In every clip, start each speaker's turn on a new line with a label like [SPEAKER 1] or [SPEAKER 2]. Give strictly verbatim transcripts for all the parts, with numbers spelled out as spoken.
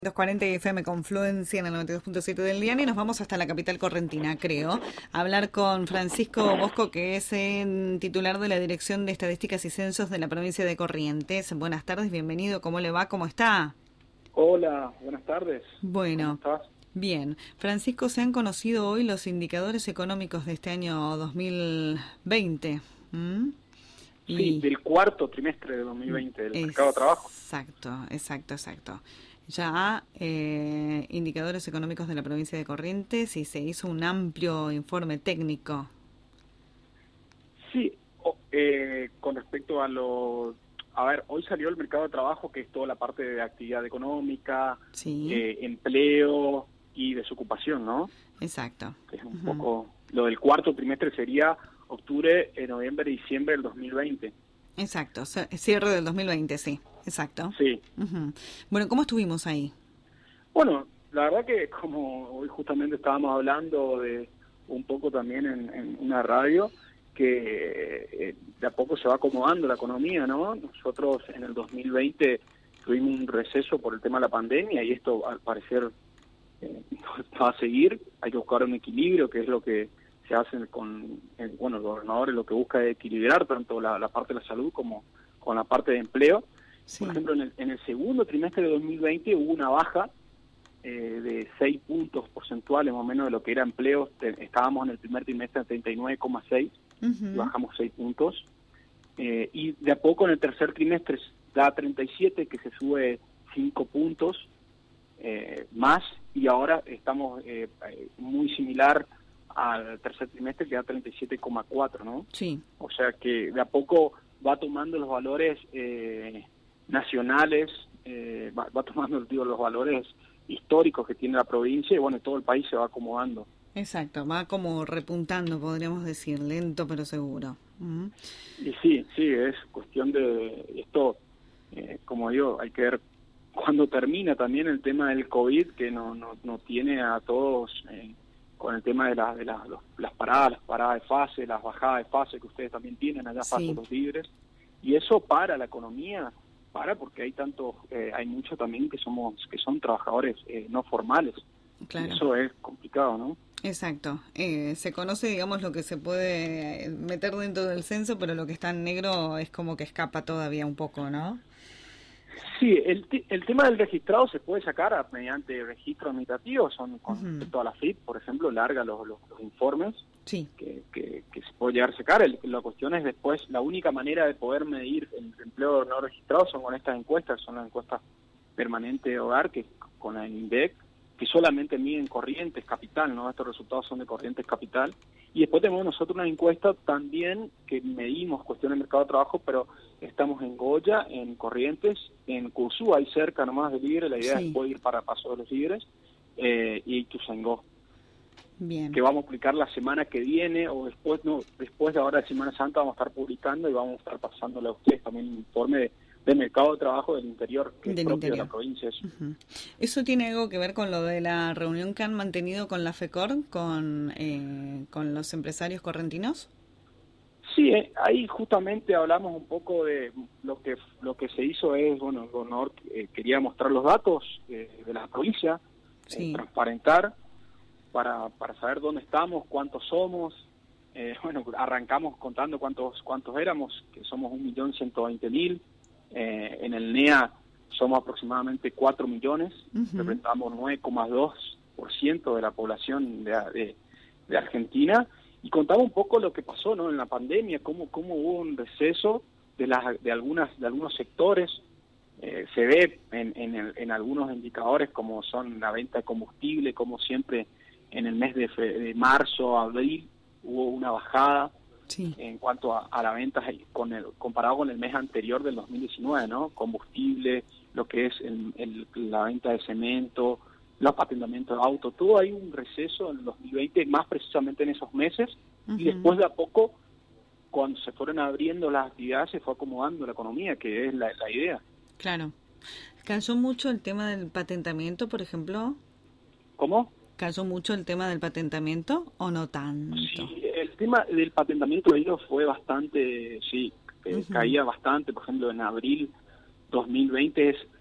[SPEAKER 1] doscientos cuarenta F M Confluencia en el noventa y dos punto siete del diario y nos vamos hasta la capital correntina, creo, a hablar con Francisco Bosco, que es el titular de la Dirección de Estadísticas y Censos de la provincia de Corrientes. Buenas tardes, bienvenido, ¿cómo le va? ¿Cómo está?
[SPEAKER 2] Hola, buenas tardes.
[SPEAKER 1] Bueno,
[SPEAKER 2] ¿Cómo estás?
[SPEAKER 1] bien. Francisco, se han conocido hoy los indicadores económicos de este año dos mil veinte. ¿Mm?
[SPEAKER 2] Sí,
[SPEAKER 1] Y
[SPEAKER 2] del cuarto trimestre de dos mil veinte del mercado de trabajo.
[SPEAKER 1] Exacto, exacto, exacto. Ya eh, indicadores económicos de la provincia de Corrientes y se hizo un amplio informe técnico.
[SPEAKER 2] Sí, o- eh, con respecto a lo... A ver, hoy salió el mercado de trabajo, que es toda la parte de actividad económica,
[SPEAKER 1] Sí,
[SPEAKER 2] eh, empleo y desocupación, ¿no?
[SPEAKER 1] exacto.
[SPEAKER 2] Que es un
[SPEAKER 1] Ujú.
[SPEAKER 2] poco... Lo del cuarto trimestre sería octubre, eh, noviembre y diciembre del dos mil veinte.
[SPEAKER 1] Exacto, ce- cierre del dos mil veinte, sí, exacto.
[SPEAKER 2] Sí.
[SPEAKER 1] Ujú. Bueno, ¿cómo estuvimos ahí?
[SPEAKER 2] Bueno, la verdad que como hoy justamente estábamos hablando de un poco también en, en una radio, que eh, de a poco se va acomodando la economía, ¿no? Nosotros en el dos mil veinte tuvimos un receso por el tema de la pandemia y esto al parecer eh, va a seguir. Hay que buscar un equilibrio, que es lo que se hace con, eh, bueno, el gobernador lo que busca es equilibrar tanto la, la parte de la salud como con la parte de empleo. Por
[SPEAKER 1] Sí.
[SPEAKER 2] ejemplo, en el, en el segundo trimestre de dos mil veinte hubo una baja eh, de seis puntos porcentuales más o menos de lo que era empleo. Te- estábamos en el primer trimestre en treinta y nueve coma seis y
[SPEAKER 1] Ujú.
[SPEAKER 2] bajamos seis puntos. Eh, y de a poco en el tercer trimestre da treinta y siete, que se sube cinco puntos eh, más, y ahora estamos eh, eh, muy similar al tercer trimestre, que da treinta y siete coma cuatro, ¿no?
[SPEAKER 1] Sí,
[SPEAKER 2] O sea que de a poco va tomando los valores eh, nacionales, eh, va, va tomando digo, los valores históricos que tiene la provincia y bueno, todo el país se va acomodando.
[SPEAKER 1] exacto. Va como repuntando, podríamos decir, lento pero seguro. Ujú.
[SPEAKER 2] Y sí, sí, es cuestión de esto, eh, como digo, hay que ver cuándo termina también el tema del COVID, que no, no, no tiene a todos eh, con el tema de, la, de la- los- las paradas, las paradas de fase, las bajadas de fase que ustedes también tienen allá, Paso
[SPEAKER 1] Sí,
[SPEAKER 2] los Libres, y eso para la economía, para porque hay tantos, eh, hay muchos también que somos, que son trabajadores eh, no formales, y
[SPEAKER 1] claro.
[SPEAKER 2] eso es complicado, ¿no?
[SPEAKER 1] Exacto. Eh, se conoce, digamos, lo que se puede meter dentro del censo, pero lo que está en negro es como que escapa todavía un poco, ¿no?
[SPEAKER 2] Sí, el, te- el tema del registrado se puede sacar a- mediante registro administrativo, son con
[SPEAKER 1] Ujú.
[SPEAKER 2] respecto a la F I P, por ejemplo, larga los, los, los informes
[SPEAKER 1] Sí,
[SPEAKER 2] que, que, que se puede llegar a sacar. El- la cuestión es después, la única manera de poder medir el empleo no registrado son con estas encuestas, son las encuestas permanentes de hogar, que con la INDEC, que solamente miden Corrientes Capital, ¿no? Estos resultados son de Corrientes Capital. Y después tenemos nosotros una encuesta también que medimos cuestiones de mercado de trabajo, pero estamos en Goya, en Corrientes, en Cursú, ahí cerca nomás de Libre, la idea es
[SPEAKER 1] sí,
[SPEAKER 2] poder ir para Paso de los Libres, eh, y Ituzaingó,
[SPEAKER 1] bien.
[SPEAKER 2] que vamos a publicar la semana que viene, o después, no, después de ahora de Semana Santa vamos a estar publicando y vamos a estar pasándole a ustedes también un informe de, de mercado de trabajo del interior, que es
[SPEAKER 1] Del
[SPEAKER 2] propio de la
[SPEAKER 1] interior.
[SPEAKER 2] provincia. Eso.
[SPEAKER 1] Ujú. ¿Eso tiene algo que ver con lo de la reunión que han mantenido con la FECOR, con, eh, con los empresarios correntinos?
[SPEAKER 2] Sí, eh, ahí justamente hablamos un poco de lo que lo que se hizo es, bueno, el gobernador eh, quería mostrar los datos eh, de la provincia, eh,
[SPEAKER 1] Sí.
[SPEAKER 2] transparentar para, para saber dónde estamos, cuántos somos. Eh, bueno, arrancamos contando cuántos cuántos éramos, que somos un millón ciento veinte mil. Eh, en el N E A somos aproximadamente cuatro millones,
[SPEAKER 1] Ujú.
[SPEAKER 2] representamos nueve coma dos por ciento de la población de, de, de Argentina, y contaba un poco lo que pasó, ¿no? En la pandemia, cómo, cómo hubo un receso de, las, de, algunas, de algunos sectores. Eh, se ve en, en, el, en algunos indicadores como son la venta de combustible, como siempre en el mes de, fe, de marzo, abril, hubo una bajada
[SPEAKER 1] Sí.
[SPEAKER 2] en cuanto a, a la venta con el, comparado con el mes anterior del dos mil diecinueve, ¿no? Combustible, lo que es el, el, la venta de cemento, los patentamientos de auto, todo hay un receso en el dos mil veinte, más precisamente en esos meses, y
[SPEAKER 1] Ujú.
[SPEAKER 2] después de a poco, cuando se fueron abriendo las actividades, se fue acomodando la economía, que es la, la idea.
[SPEAKER 1] Claro. ¿Cayó mucho el tema del patentamiento, por ejemplo?
[SPEAKER 2] ¿Cómo?
[SPEAKER 1] ¿Cayó mucho el tema del patentamiento o no tanto?
[SPEAKER 2] Sí, el tema del patentamiento de ellos fue bastante, sí, eh,
[SPEAKER 1] Ujú.
[SPEAKER 2] caía bastante, por ejemplo, en abril dos mil veinte es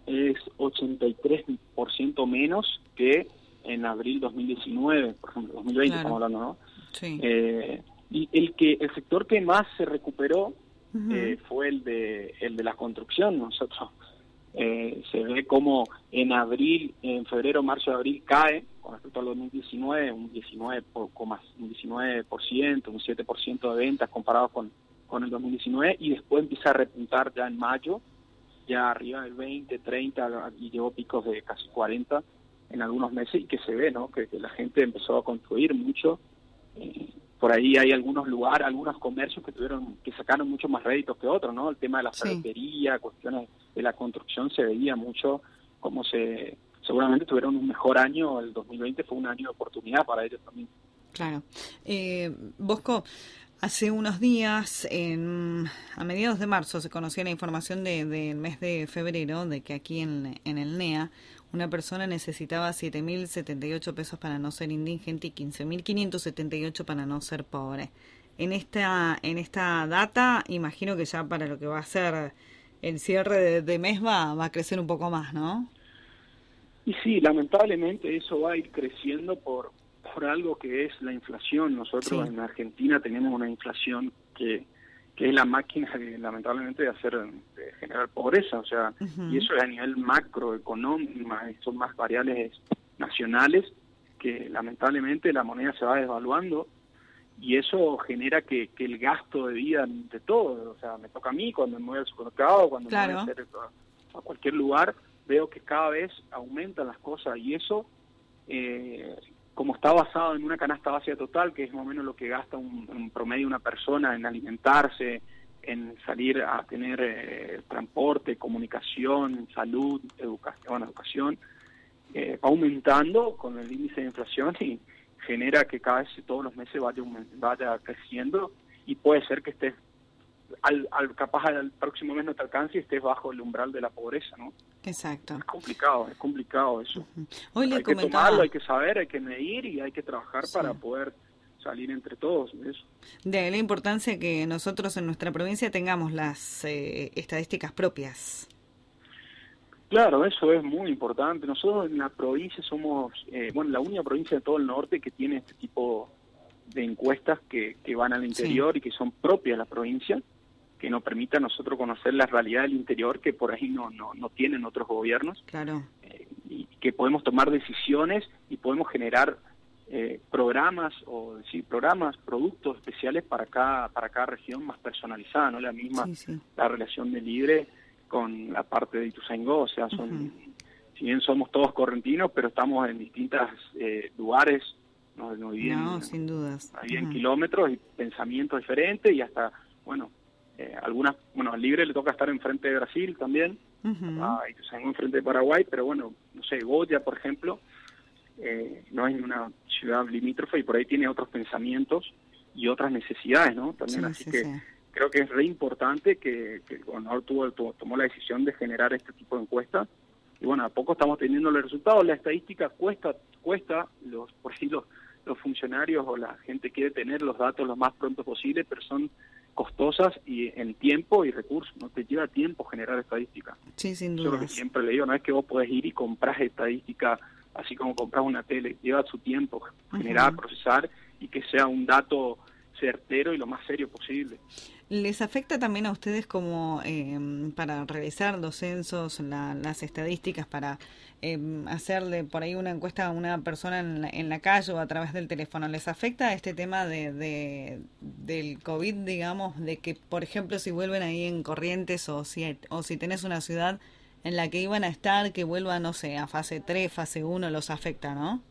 [SPEAKER 2] es ochenta y tres por ciento menos que en abril dos mil diecinueve, por ejemplo, dos mil veinte claro. Estamos hablando, ¿no?
[SPEAKER 1] Sí.
[SPEAKER 2] Eh, y el que el sector que más se recuperó uh-huh. eh, fue el de el de la construcción. Nosotros eh, se ve como en abril, en febrero, marzo, abril cae con respecto al dos mil diecinueve un diecinueve por ciento, un siete por ciento de ventas comparado con con el dos mil diecinueve, y después empieza a repuntar ya en mayo, ya arriba del veinte, treinta, y llegó picos de casi cuarenta en algunos meses, y que se ve, ¿no? Que, que la gente empezó a construir mucho. Eh, por ahí hay algunos lugares, algunos comercios que tuvieron, que sacaron mucho más réditos que otros, ¿no? El tema de la ferretería, sí. Cuestiones de la construcción, se veía mucho cómo se, seguramente tuvieron un mejor año. El dos mil veinte fue un año de oportunidad para ellos también.
[SPEAKER 1] Claro. Eh, Bosco, hace unos días, en, a mediados de marzo, se conocía la información de, del mes de febrero, de que aquí en, en el N E A, una persona necesitaba siete mil setenta y ocho pesos para no ser indigente y quince mil quinientos setenta y ocho para no ser pobre. En esta, en esta data, imagino que ya para lo que va a ser el cierre de, de mes va, va a crecer un poco más, ¿no?
[SPEAKER 2] Y sí, lamentablemente eso va a ir creciendo por... por algo que es la inflación. Nosotros sí. En Argentina tenemos una inflación que, que es la máquina de, lamentablemente, de hacer, de generar pobreza, o sea, uh-huh. y eso es a nivel macroeconómico, son más variables nacionales, que lamentablemente la moneda se va devaluando, y eso genera que, que el gasto de vida de todo, o sea, me toca a mí cuando me voy al supermercado, cuando claro. me voy a, hacer a, a cualquier lugar, veo que cada vez aumentan las cosas, y eso... Eh, como está basado en una canasta básica total, que es más o menos lo que gasta un, un promedio una persona en alimentarse, en salir a tener eh, transporte, comunicación, salud, educación, bueno, educación, eh, va aumentando con el índice de inflación y genera que cada vez todos los meses vaya, vaya creciendo, y puede ser que estés al, al capaz al próximo mes no te alcance y estés bajo el umbral de la pobreza, ¿no?
[SPEAKER 1] Exacto.
[SPEAKER 2] Es complicado, es complicado eso.
[SPEAKER 1] Uh-huh. Hoy le
[SPEAKER 2] hay
[SPEAKER 1] comentaba...
[SPEAKER 2] que tomarlo, hay que saber, hay que medir y hay que trabajar sí. para poder salir entre todos de eso.
[SPEAKER 1] De ahí la importancia que nosotros en nuestra provincia tengamos las eh, estadísticas propias.
[SPEAKER 2] Claro, eso es muy importante. Nosotros en la provincia somos, eh, bueno, la única provincia de todo el norte que tiene este tipo de encuestas que, que van al interior sí. y que son propias de la provincia, que nos permita a nosotros conocer la realidad del interior que por ahí no no, no tienen otros gobiernos.
[SPEAKER 1] Claro.
[SPEAKER 2] Eh, y que podemos tomar decisiones y podemos generar eh, programas o sí, programas, productos especiales para cada para cada región, más personalizada, no la misma sí, sí. La relación de Libre con la parte de Ituzaingó, o sea, son uh-huh. si bien somos todos correntinos, pero estamos en distintos eh, lugares, no, no, dividen,
[SPEAKER 1] no sin dudas,
[SPEAKER 2] dividen
[SPEAKER 1] uh-huh.
[SPEAKER 2] kilómetros y pensamientos diferentes, y hasta, bueno, Eh, algunas, bueno, al Libre le toca estar enfrente de Brasil también, uh-huh. ah, y Ituzaingó enfrente de Paraguay, pero bueno, no sé, Goya, por ejemplo, eh, no es una ciudad limítrofe y por ahí tiene otros pensamientos y otras necesidades, ¿no? También, sí, así sí, que sí. creo que es re importante que, que el gobernador tuvo, tuvo, tomó la decisión de generar este tipo de encuestas, y bueno, a poco estamos teniendo los resultados. La estadística cuesta, cuesta, los por ahí los, los funcionarios o la gente quiere tener los datos lo más pronto posible, pero son costosas y en tiempo y recursos, no te lleva tiempo generar estadística.
[SPEAKER 1] Sí, sin duda.
[SPEAKER 2] Yo lo que siempre le digo, no es que vos podés ir y compras estadística así como compras una tele, lleva su tiempo generar, uh-huh. procesar, y que sea un dato certero y lo más serio posible.
[SPEAKER 1] ¿Les afecta también a ustedes como eh, para realizar los censos, la, las estadísticas, para eh, hacerle por ahí una encuesta a una persona en la, en la calle o a través del teléfono? ¿Les afecta este tema de, de del COVID, digamos, de que, por ejemplo, si vuelven ahí en Corrientes o si, o si tenés una ciudad en la que iban a estar, que vuelvan, no sé, a fase tres, fase uno, los afecta, ¿no?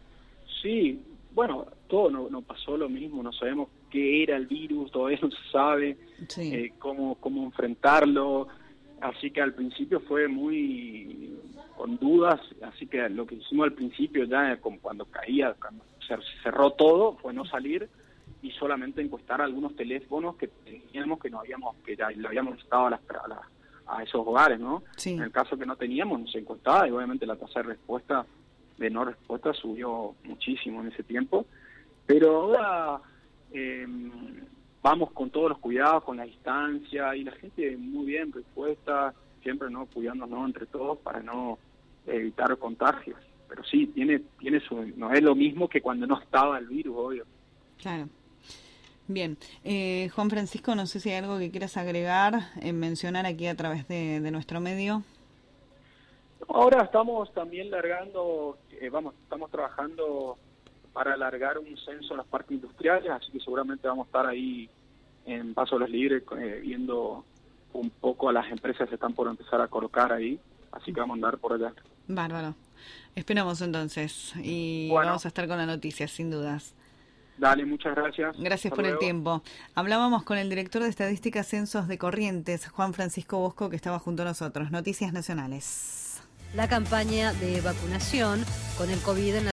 [SPEAKER 2] Sí, bueno, todo no, no pasó lo mismo, no sabemos qué era el virus, todavía no se sabe sí. eh, cómo, cómo enfrentarlo, así que al principio fue muy con dudas, así que lo que hicimos al principio ya, como cuando caía, cuando se cerró todo, fue no salir y solamente encuestar algunos teléfonos que teníamos, que no habíamos, que ya lo habíamos estado a, las, a, las, a esos hogares, ¿no? Sí. En el caso que no teníamos, no se encuestaba, y obviamente la tasa de respuesta, de no respuesta, subió muchísimo en ese tiempo, pero ahora eh, vamos con todos los cuidados, con la distancia, y la gente muy bien respuesta. siempre, ¿no? Cuidándonos entre todos para no evitar contagios. Pero sí, tiene, tiene su, no es lo mismo que cuando no estaba el virus, obvio.
[SPEAKER 1] Claro. Bien, eh, Juan Francisco, no sé si hay algo que quieras agregar, eh, mencionar aquí a través de, de nuestro medio.
[SPEAKER 2] Ahora estamos también largando, eh, vamos, estamos trabajando para alargar un censo en las parques industriales, así que seguramente vamos a estar ahí en Paso de los Libres eh, viendo un poco a las empresas que están por empezar a colocar ahí, así que vamos a andar por allá.
[SPEAKER 1] Bárbaro. Esperamos entonces y
[SPEAKER 2] bueno,
[SPEAKER 1] vamos a estar con la noticia, sin dudas.
[SPEAKER 2] Dale, muchas gracias.
[SPEAKER 1] Gracias
[SPEAKER 2] Hasta
[SPEAKER 1] por
[SPEAKER 2] luego.
[SPEAKER 1] el tiempo. Hablábamos con el director de Estadística Censos de Corrientes, Juan Francisco Bosco, que estaba junto a nosotros. Noticias Nacionales.
[SPEAKER 3] La campaña de vacunación con el COVID en la